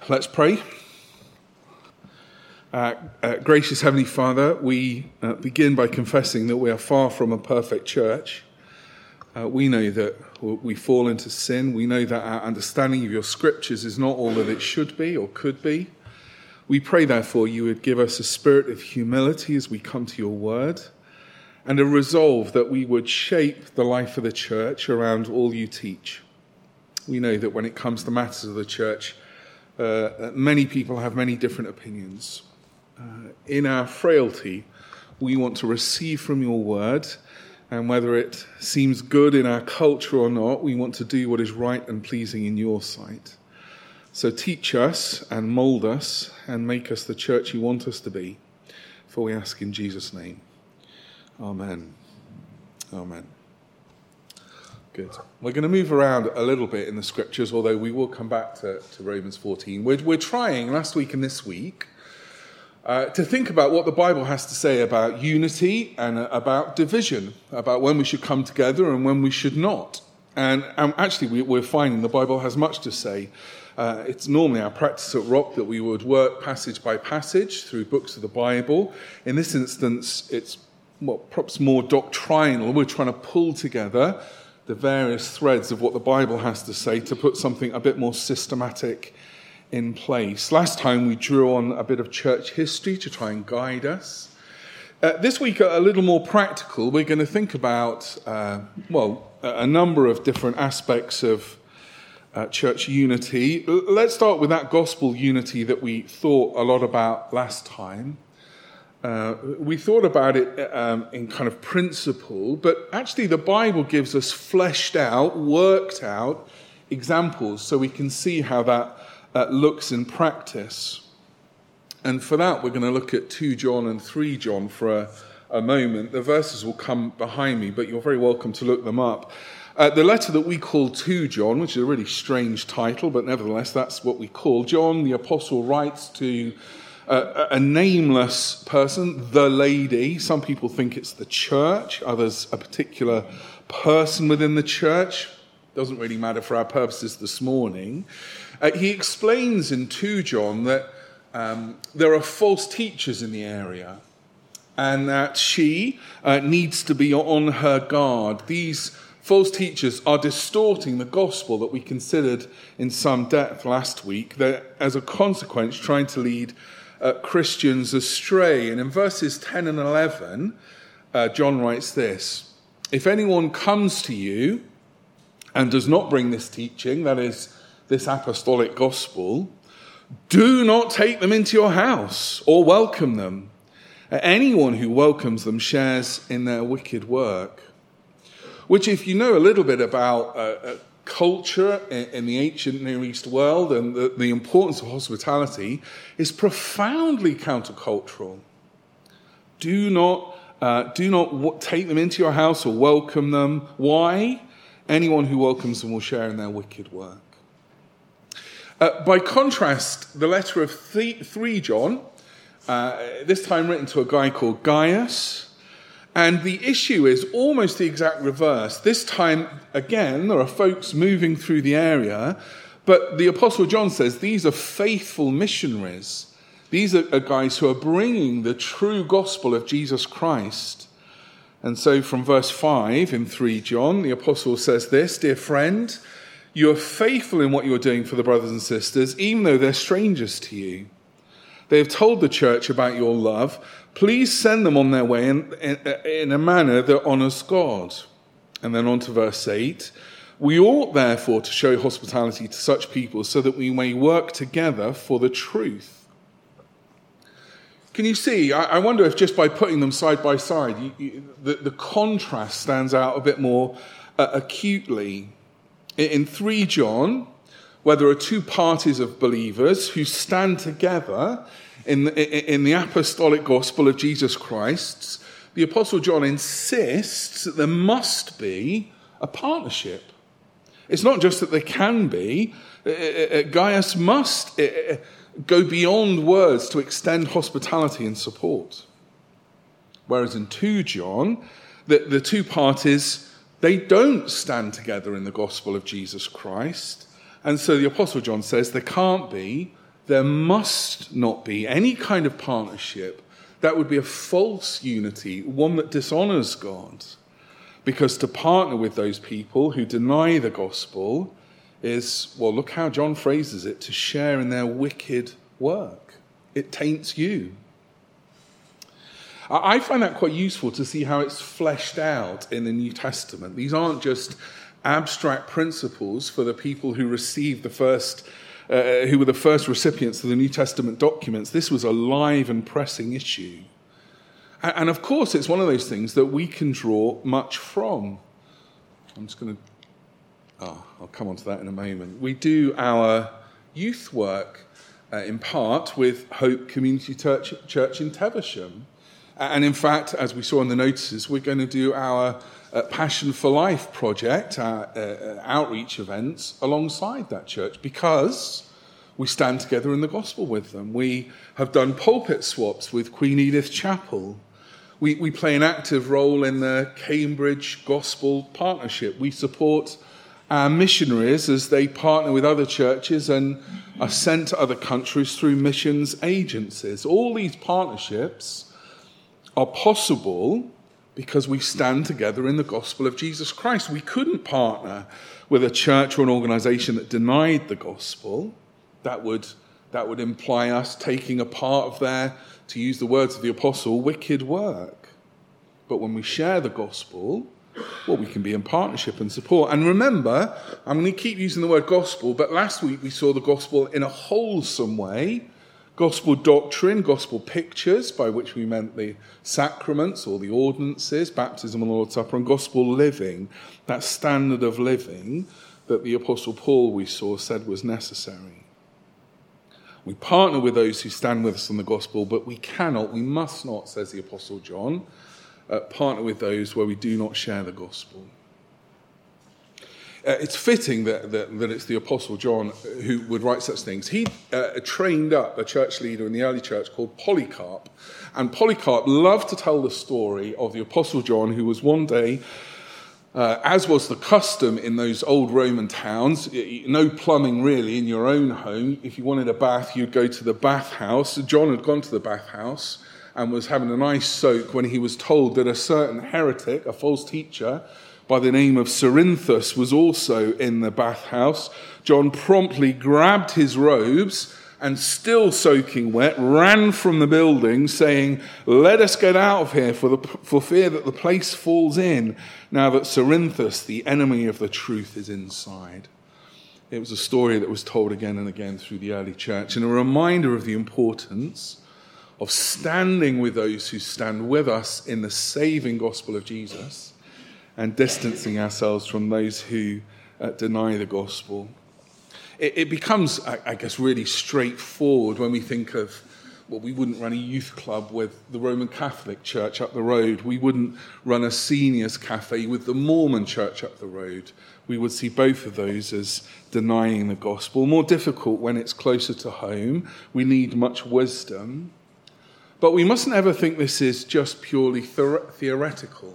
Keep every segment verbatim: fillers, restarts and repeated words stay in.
Let's pray. Uh, uh, gracious Heavenly Father, we uh, begin by confessing that we are far from a perfect church. Uh, we know that we fall into sin. We know that our understanding of your scriptures is not all that it should be or could be. We pray, therefore, you would give us a spirit of humility as we come to your word, and a resolve that we would shape the life of the church around all you teach. We know that when it comes to matters of the church, uh, many people have many different opinions. Uh, in our frailty, we want to receive from your word, and whether it seems good in our culture or not, we want to do what is right and pleasing in your sight. So teach us and mold us and make us the church you want us to be, for we ask in Jesus' name. Amen. Amen. Good. We're going to move around a little bit in the scriptures, although we will come back to, to Romans fourteen. We're, we're trying last week and this week uh, to think about what the Bible has to say about unity and uh, about division, about when we should come together and when we should not. And, and actually, we, we're finding the Bible has much to say. Uh, it's normally our practice at Rock that we would work passage by passage through books of the Bible. In this instance, it's well, perhaps more doctrinal. We're trying to pull together the various threads of what the Bible has to say to put something a bit more systematic in place. Last time we drew on a bit of church history to try and guide us. Uh, this week, a little more practical, we're going to think about, uh, well, a number of different aspects of uh, church unity. Let's start with that gospel unity that we thought a lot about last time. Uh, we thought about it um, in kind of principle, but actually the Bible gives us fleshed out, worked out examples so we can see how that uh, looks in practice. And for that, we're going to look at two John and three John for a, a moment. The verses will come behind me, but you're very welcome to look them up. Uh, the letter that we call two John, which is a really strange title, but nevertheless, that's what we call. John, the apostle, writes to Uh, a nameless person, the lady. Some people think it's the church, others a particular person within the church. Doesn't really matter for our purposes this morning. Uh, he explains in two John that um, there are false teachers in the area and that she uh, needs to be on her guard. These false teachers are distorting the gospel that we considered in some depth last week. They're, as a consequence, trying to lead Uh, Christians astray. And in verses ten and eleven, uh, John writes this: if anyone comes to you and does not bring this teaching, that is, this apostolic gospel, do not take them into your house or welcome them. Uh, anyone who welcomes them shares in their wicked work. Which, if you know a little bit about uh, uh, culture in the ancient Near East world and the, the importance of hospitality, is profoundly countercultural. Do not, uh, do not w- take them into your house or welcome them. Why? Anyone who welcomes them will share in their wicked work. Uh, by contrast, the letter of three John, uh, this time written to a guy called Gaius. And the issue is almost the exact reverse. This time, again, there are folks moving through the area, but the Apostle John says these are faithful missionaries. These are guys who are bringing the true gospel of Jesus Christ. And so from verse five in three John, the Apostle says this: dear friend, you are faithful in what you are doing for the brothers and sisters, even though they're strangers to you. They have told the church about your love. Please send them on their way in, in, in a manner that honors God. And then on to verse eight. We ought, therefore, to show hospitality to such people so that we may work together for the truth. Can you see? I, I wonder if just by putting them side by side, you, you, the, the contrast stands out a bit more uh, acutely. In, in three John, where there are two parties of believers who stand together in the, in the apostolic gospel of Jesus Christ, the Apostle John insists that there must be a partnership. It's not just that there can be. Gaius must go beyond words to extend hospitality and support. Whereas in two John, the, the two parties, they don't stand together in the gospel of Jesus Christ. And so the Apostle John says there can't be there must not be any kind of partnership that would be a false unity, one that dishonors God. Because to partner with those people who deny the gospel is, well, look how John phrases it, to share in their wicked work. It taints you. I find that quite useful to see how it's fleshed out in the New Testament. These aren't just abstract principles for the people who received the first, uh, who were the first recipients of the New Testament documents. This was a live and pressing issue. And, and of course, it's one of those things that we can draw much from. I'm just going to, oh, I'll come on to that in a moment. We do our youth work uh, in part with Hope Community Church, Church in Teversham. And in fact, as we saw in the notices, we're going to do our uh, Passion for Life project, our uh, outreach events alongside that church because we stand together in the gospel with them. We have done pulpit swaps with Queen Edith Chapel. We, we play an active role in the Cambridge Gospel Partnership. We support our missionaries as they partner with other churches and are sent to other countries through missions agencies. All these partnerships are possible because we stand together in the gospel of Jesus Christ. We couldn't partner with a church or an organization that denied the gospel. That would, that would imply us taking a part of their, to use the words of the apostle, wicked work. But when we share the gospel, well, we can be in partnership and support. And remember, I'm going to keep using the word gospel, but last week we saw the gospel in a wholesome way. Gospel doctrine, gospel pictures, by which we meant the sacraments or the ordinances, baptism and the Lord's Supper, and gospel living, that standard of living that the Apostle Paul, we saw, said was necessary. We partner with those who stand with us in the gospel, but we cannot, we must not, says the Apostle John, uh, partner with those where we do not share the gospel. Uh, it's fitting that, that, that it's the Apostle John who would write such things. He uh, trained up a church leader in the early church called Polycarp. And Polycarp loved to tell the story of the Apostle John, who was one day, uh, as was the custom in those old Roman towns, no plumbing really in your own home. If you wanted a bath, you'd go to the bathhouse. John had gone to the bathhouse and was having a nice soak when he was told that a certain heretic, a false teacher, by the name of Cerinthus, was also in the bathhouse. John promptly grabbed his robes and, still soaking wet, ran from the building saying, "Let us get out of here for, the, for fear that the place falls in, now that Cerinthus, the enemy of the truth, is inside." It was a story that was told again and again through the early church, and a reminder of the importance of standing with those who stand with us in the saving gospel of Jesus and distancing ourselves from those who uh, deny the gospel. It, it becomes, I, I guess, really straightforward when we think of, well, we wouldn't run a youth club with the Roman Catholic Church up the road. We wouldn't run a seniors cafe with the Mormon Church up the road. We would see both of those as denying the gospel. More difficult when it's closer to home. We need much wisdom. But we mustn't ever think this is just purely the- theoretical.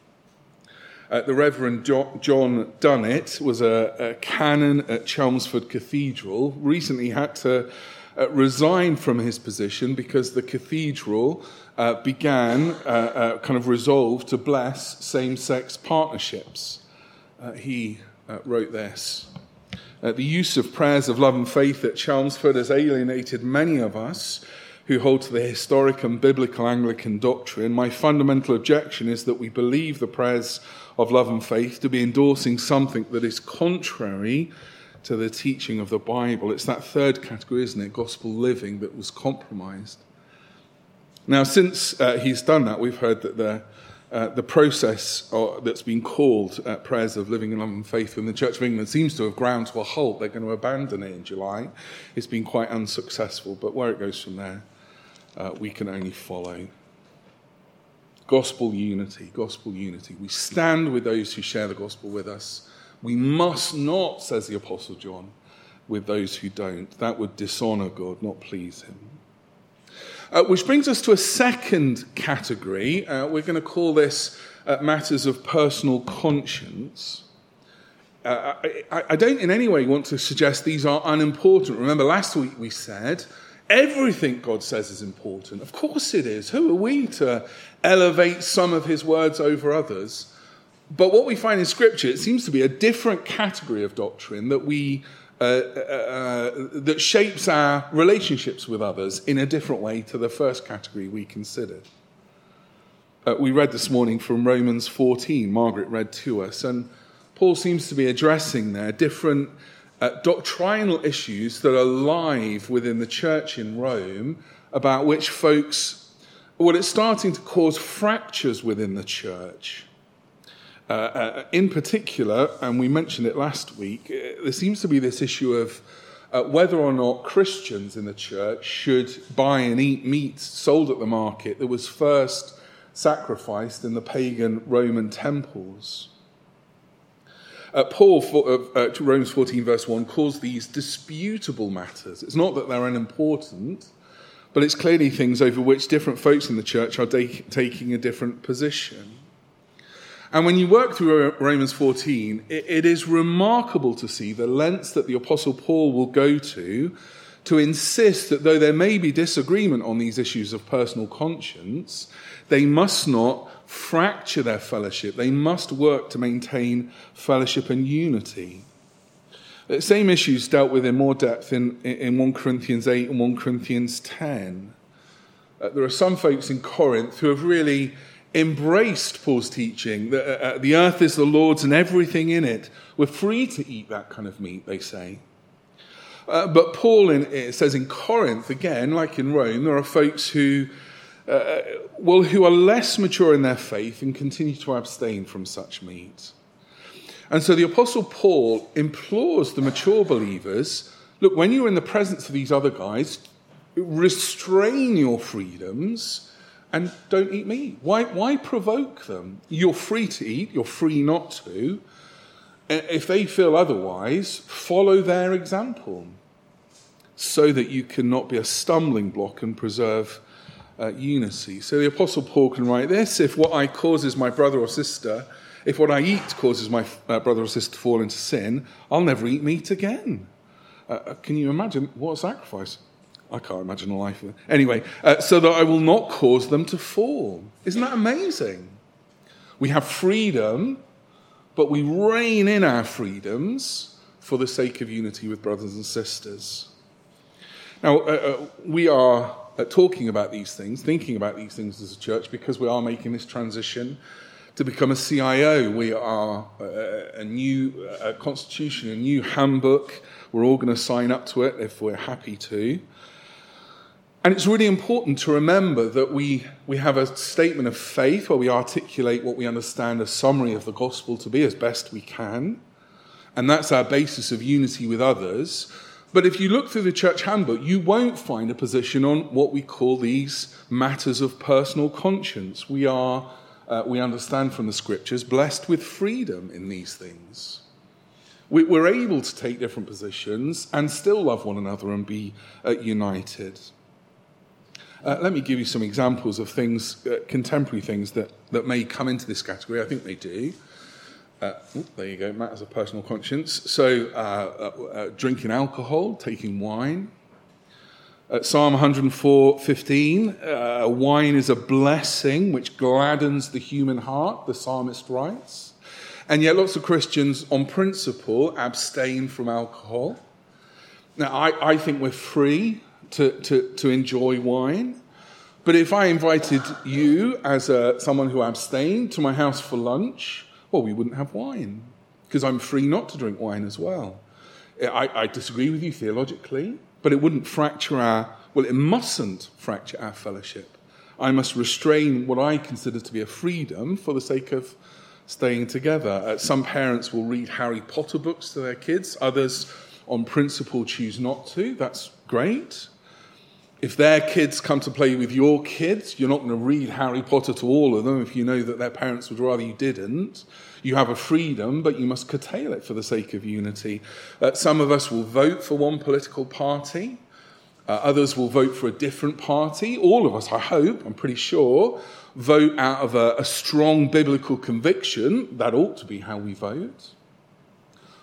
Uh, the Reverend John Dunnett was a, a canon at Chelmsford Cathedral. Recently had to uh, resign from his position because the cathedral uh, began, uh, uh, kind of resolved to bless same-sex partnerships. Uh, he uh, wrote this. Uh, the use of prayers of love and faith at Chelmsford has alienated many of us who hold to the historic and biblical Anglican doctrine. My fundamental objection is that we believe the prayers of love and faith to be endorsing something that is contrary to the teaching of the Bible. It's that third category, isn't it? Gospel living that was compromised. Now, since uh, he's done that, we've heard that the uh, the process uh, that's been called uh, prayers of living in love and faith in the Church of England seems to have ground to a halt. They're going to abandon it in July. It's been quite unsuccessful, but where it goes from there, uh, we can only follow. Gospel unity, gospel unity. We stand with those who share the gospel with us. We must not, says the Apostle John, with those who don't. That would dishonour God, not please him. Uh, which brings us to a second category. Uh, we're going to call this uh, matters of personal conscience. uh, I, I don't in any way want to suggest these are unimportant. Remember, last week we said everything God says is important. Of course it is. Who are we to elevate some of his words over others? But what we find in Scripture, it seems to be a different category of doctrine that we uh, uh, that shapes our relationships with others in a different way to the first category we considered. Uh, we read this morning from Romans fourteen. Margaret read to us, and Paul seems to be addressing there different uh, doctrinal issues that are live within the church in Rome, about which folks, well, it's starting to cause fractures within the church. Uh, uh, in particular, and we mentioned it last week, there seems to be this issue of uh, whether or not Christians in the church should buy and eat meat sold at the market that was first sacrificed in the pagan Roman temples. Uh, Paul, for, uh, uh, Romans fourteen verse one, calls these disputable matters. It's not that they're unimportant, but it's clearly things over which different folks in the church are da- taking a different position. And when you work through Romans fourteen, it, it is remarkable to see the lengths that the Apostle Paul will go to to insist that though there may be disagreement on these issues of personal conscience, they must not fracture their fellowship. They must work to maintain fellowship and unity. The same issues dealt with in more depth in, in First Corinthians eight and First Corinthians ten. Uh, there are some folks in Corinth who have really embraced Paul's teaching that uh, the earth is the Lord's and everything in it. We're free to eat that kind of meat, they say. Uh, but Paul in, it says in Corinth, again, like in Rome, there are folks who, uh, well, who are less mature in their faith and continue to abstain from such meat. And so the Apostle Paul implores the mature believers, look, when you're in the presence of these other guys, restrain your freedoms and don't eat meat. Why, why provoke them? You're free to eat, you're free not to. If they feel otherwise, follow their example so that you cannot be a stumbling block and preserve uh, unity. So the Apostle Paul can write this: if what I causes my brother or sister, if what I eat causes my uh, brother or sister to fall into sin, I'll never eat meat again. Uh, can you imagine what a sacrifice? I can't imagine a life of it. Anyway, uh, so that I will not cause them to fall. Isn't that amazing? We have freedom, but we rein in our freedoms for the sake of unity with brothers and sisters. Now, uh, uh, we are uh, talking about these things, thinking about these things as a church, because we are making this transition to become a C I O. We are uh, a new uh, constitution, a new handbook. We're all going to sign up to it if we're happy to. And it's really important to remember that we, we have a statement of faith where we articulate what we understand a summary of the gospel to be as best we can. And that's our basis of unity with others. But if you look through the church handbook, you won't find a position on what we call these matters of personal conscience. We are, uh, we understand from the scriptures, blessed with freedom in these things. We, we're able to take different positions and still love one another and be uh, united. Uh, let me give you some examples of things, uh, contemporary things that, that may come into this category. I think they do. Uh, oh, there you go, matters of personal conscience. So, uh, uh, uh, drinking alcohol, taking wine. Uh, Psalm one oh four fifteen, uh, wine is a blessing which gladdens the human heart, the psalmist writes. And yet lots of Christians, on principle, abstain from alcohol. Now, I, I think we're free To, to, to enjoy wine. But if I invited you as a, someone who abstained to my house for lunch, well, we wouldn't have wine because I'm free not to drink wine as well. I, I disagree with you theologically, but it wouldn't fracture our, well, it mustn't fracture our fellowship. I must restrain what I consider to be a freedom for the sake of staying together. Uh, some parents will read Harry Potter books to their kids. Others, on principle, choose not to. That's great. If their kids come to play with your kids, you're not going to read Harry Potter to all of them if you know that their parents would rather you didn't. You have a freedom, but you must curtail it for the sake of unity. Uh, some of us will vote for one political party. Uh, others will vote for a different party. All of us, I hope, I'm pretty sure, vote out of a, a strong biblical conviction. That ought to be how we vote.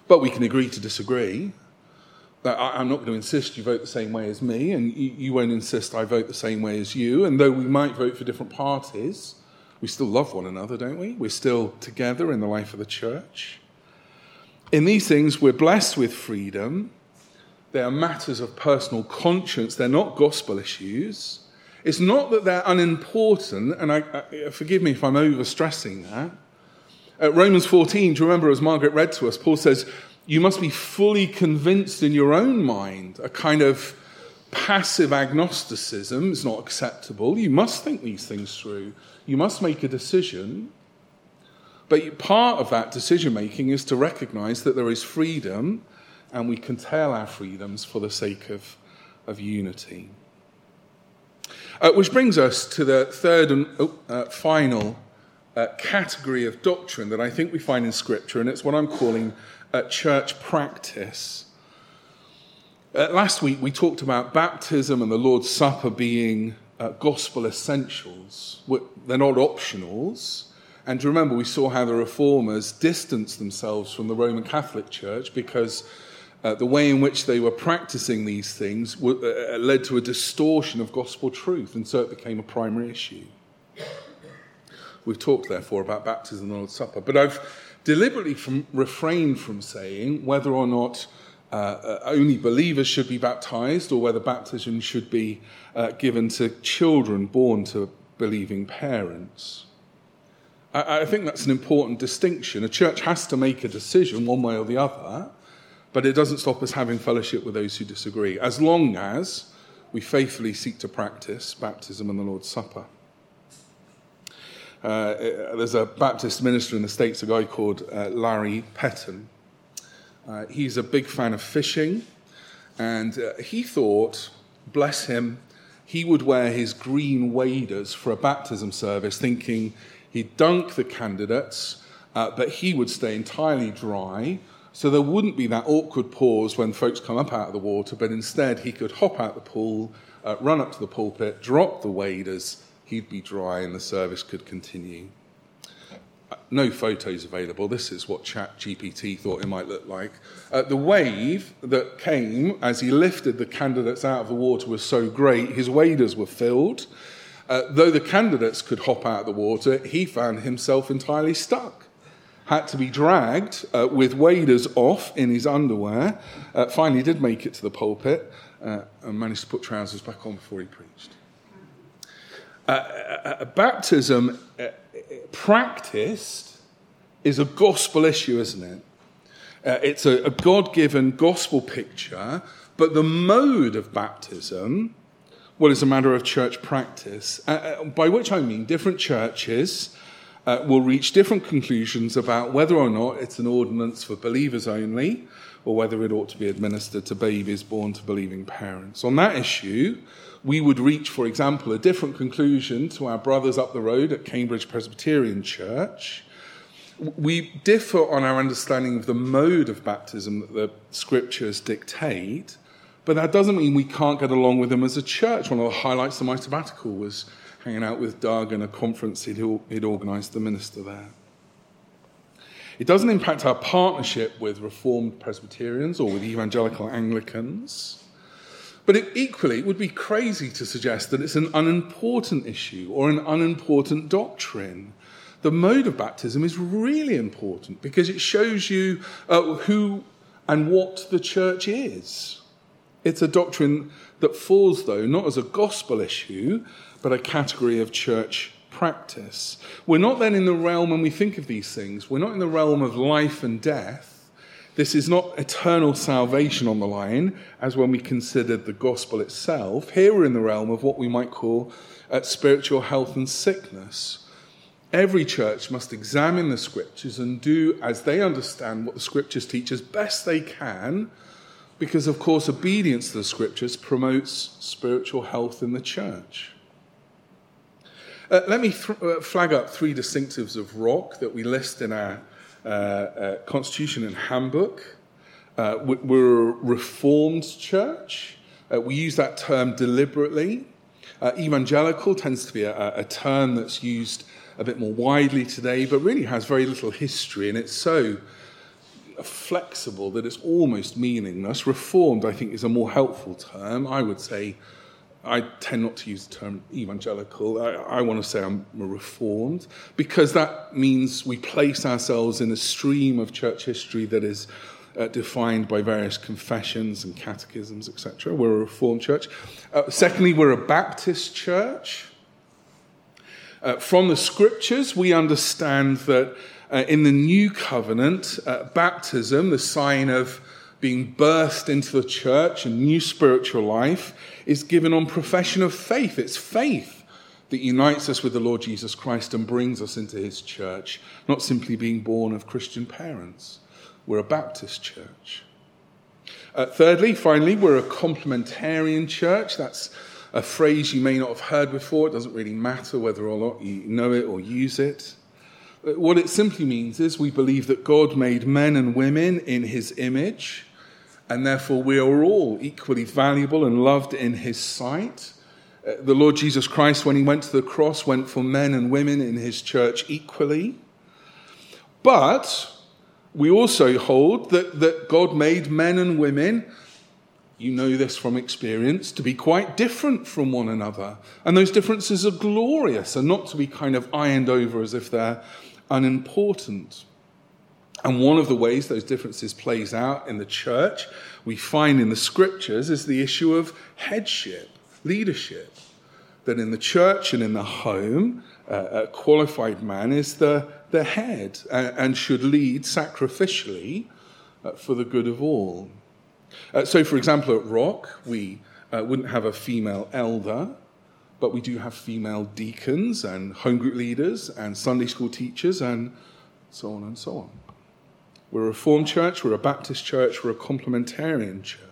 But we can agree to disagree. I'm not going to insist you vote the same way as me, and you won't insist I vote the same way as you. And though we might vote for different parties, we still love one another, don't we? We're still together in the life of the church. In these things, we're blessed with freedom. They are matters of personal conscience. They're not gospel issues. It's not that they're unimportant, and I, I, forgive me if I'm overstressing that. At Romans fourteen, do you remember, as Margaret read to us, Paul says, you must be fully convinced in your own mind. A kind of passive agnosticism is not acceptable. You must think these things through. You must make a decision. But part of that decision-making is to recognize that there is freedom, and we curtail our freedoms for the sake of, of unity. Uh, which brings us to the third and oh, uh, final uh, category of doctrine that I think we find in Scripture, and it's what I'm calling uh, church practice. Uh, last week we talked about baptism and the Lord's Supper being uh, gospel essentials. They're not optionals. And remember, we saw how the Reformers distanced themselves from the Roman Catholic Church because uh, the way in which they were practicing these things w- uh, led to a distortion of gospel truth, and so it became a primary issue. We've talked, therefore, about baptism and the Lord's Supper, but I've deliberately from, refrained from saying whether or not uh, uh, only believers should be baptized or whether baptism should be uh, given to children born to believing parents. I, I think that's an important distinction. A church has to make a decision one way or the other, but it doesn't stop us having fellowship with those who disagree, as long as we faithfully seek to practice baptism and the Lord's Supper. Uh, there's a Baptist minister in the States, a guy called uh, Larry Petton. Uh, he's a big fan of fishing, and uh, he thought, bless him, he would wear his green waders for a baptism service, thinking he'd dunk the candidates, uh, but he would stay entirely dry, so there wouldn't be that awkward pause when folks come up out of the water, but instead he could hop out the pool, uh, run up to the pulpit, drop the waders, he'd be dry and the service could continue. No photos available. This is what ChatGPT thought it might look like. Uh, the wave that came as he lifted the candidates out of the water was so great, his waders were filled. Uh, though the candidates could hop out of the water, he found himself entirely stuck. Had to be dragged uh, with waders off in his underwear. Uh, finally did make it to the pulpit uh, and managed to put trousers back on before he preached. Uh, uh, baptism uh, practiced is a gospel issue, isn't it? Uh, it's a, a God-given gospel picture, but the mode of baptism, well, it's a matter of church practice, uh, by which I mean different churches uh, will reach different conclusions about whether or not it's an ordinance for believers only, or whether it ought to be administered to babies born to believing parents. On that issue, we would reach, for example, a different conclusion to our brothers up the road at Cambridge Presbyterian Church. We differ on our understanding of the mode of baptism that the scriptures dictate, but that doesn't mean we can't get along with them as a church. One of the highlights of my sabbatical was hanging out with Doug in a conference he'd, he'd organised, the minister there. It doesn't impact our partnership with Reformed Presbyterians or with Evangelical Anglicans. But it, equally, it would be crazy to suggest that it's an unimportant issue or an unimportant doctrine. The mode of baptism is really important because it shows you uh, who and what the church is. It's a doctrine that falls, though, not as a gospel issue, but a category of church practice. We're not then in the realm, when we think of these things, we're not in the realm of life and death. This is not eternal salvation on the line, as when we considered the gospel itself. Here we're in the realm of what we might call uh, spiritual health and sickness. Every church must examine the scriptures and do as they understand what the scriptures teach as best they can, because, of course, obedience to the scriptures promotes spiritual health in the church. Uh, let me th- uh, flag up three distinctives of Rock that we list in our uh, uh, Constitution and Handbook. Uh, we're a Reformed church. Uh, we use that term deliberately. Uh, evangelical tends to be a, a term that's used a bit more widely today, but really has very little history, and it's so flexible that it's almost meaningless. Reformed, I think, is a more helpful term. I would say, I tend not to use the term evangelical. I, I want to say I'm reformed, because that means we place ourselves in a stream of church history that is uh, defined by various confessions and catechisms, et cetera. We're a reformed church. Uh, secondly, we're a Baptist church. Uh, from the scriptures, we understand that uh, in the new covenant, uh, baptism, the sign of being birthed into the church and new spiritual life, is given on profession of faith. It's faith that unites us with the Lord Jesus Christ and brings us into his church, not simply being born of Christian parents. We're a Baptist church. Uh, thirdly, finally, we're a complementarian church. That's a phrase you may not have heard before. It doesn't really matter whether or not you know it or use it. What it simply means is we believe that God made men and women in his image, and therefore we are all equally valuable and loved in his sight. Uh, the Lord Jesus Christ, when he went to the cross, went for men and women in his church equally. But we also hold that, that God made men and women, you know this from experience, to be quite different from one another. And those differences are glorious and not to be kind of ironed over as if they're unimportant. And one of the ways those differences plays out in the church, we find in the scriptures, is the issue of headship, leadership. That in the church and in the home, uh, a qualified man is the, the head and, and should lead sacrificially uh, for the good of all. Uh, so, for example, at Rock, we uh, wouldn't have a female elder, but we do have female deacons and home group leaders and Sunday school teachers and so on and so on. We're a Reformed church, we're a Baptist church, we're a complementarian church.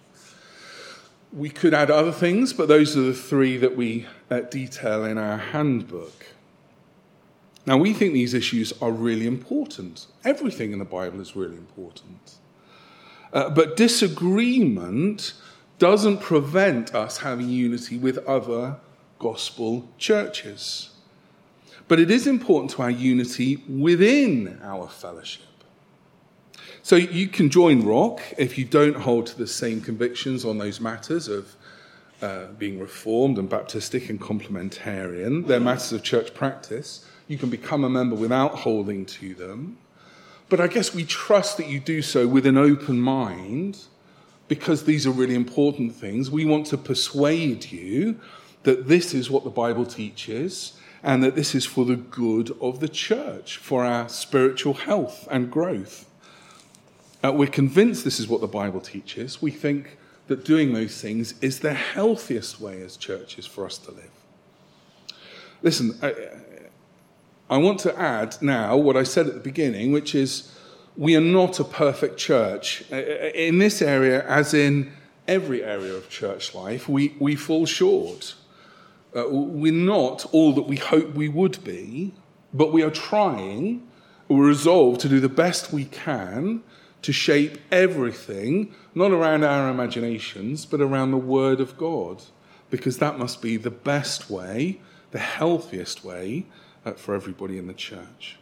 We could add other things, but those are the three that we uh, detail in our handbook. Now, we think these issues are really important. Everything in the Bible is really important. Uh, but disagreement doesn't prevent us having unity with other gospel churches. But it is important to our unity within our fellowship. So you can join Rock if you don't hold to the same convictions on those matters of uh, being Reformed and Baptistic and complementarian. They're matters of church practice. You can become a member without holding to them. But I guess we trust that you do so with an open mind, because these are really important things. We want to persuade you that this is what the Bible teaches and that this is for the good of the church, for our spiritual health and growth. Uh, we're convinced this is what the Bible teaches. We think that doing those things is the healthiest way as churches for us to live. Listen, I, I want to add now what I said at the beginning, which is we are not a perfect church. In this area, as in every area of church life, we, we fall short. Uh, we're not all that we hope we would be, but we are trying, we're resolved to do the best we can to shape everything, not around our imaginations, but around the Word of God, because that must be the best way, the healthiest way uh, for everybody in the church.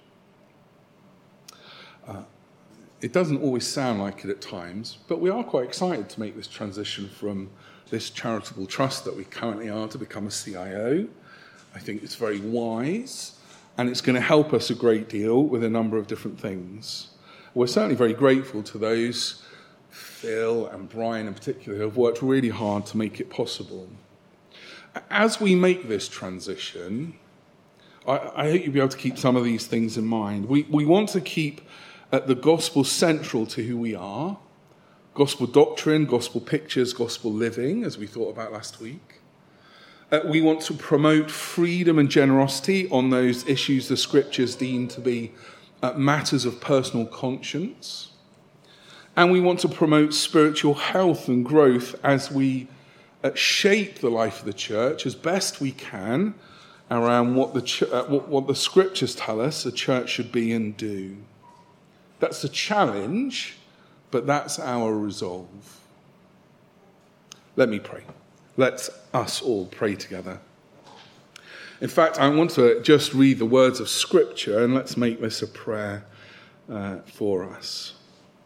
Uh, it doesn't always sound like it at times, but we are quite excited to make this transition from this charitable trust that we currently are to become a C I O. I think it's very wise, and it's going to help us a great deal with a number of different things. We're certainly very grateful to those, Phil and Brian in particular, who have worked really hard to make it possible. As we make this transition, I, I hope you'll be able to keep some of these things in mind. We, we want to keep uh, the gospel central to who we are, gospel doctrine, gospel pictures, gospel living, as we thought about last week. Uh, we want to promote freedom and generosity on those issues the scriptures deem to be uh, matters of personal conscience. And we want to promote spiritual health and growth as we uh, shape the life of the church as best we can around what the, ch- uh, what, what the scriptures tell us a church should be and do. That's a challenge, but that's our resolve. Let me pray. Let us all pray together. In fact, I want to just read the words of Scripture, and let's make this a prayer uh, for us.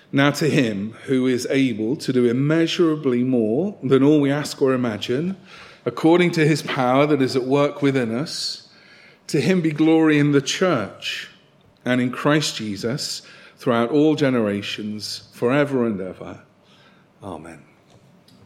Now to him who is able to do immeasurably more than all we ask or imagine, according to his power that is at work within us, to him be glory in the church and in Christ Jesus throughout all generations, forever and ever. Amen.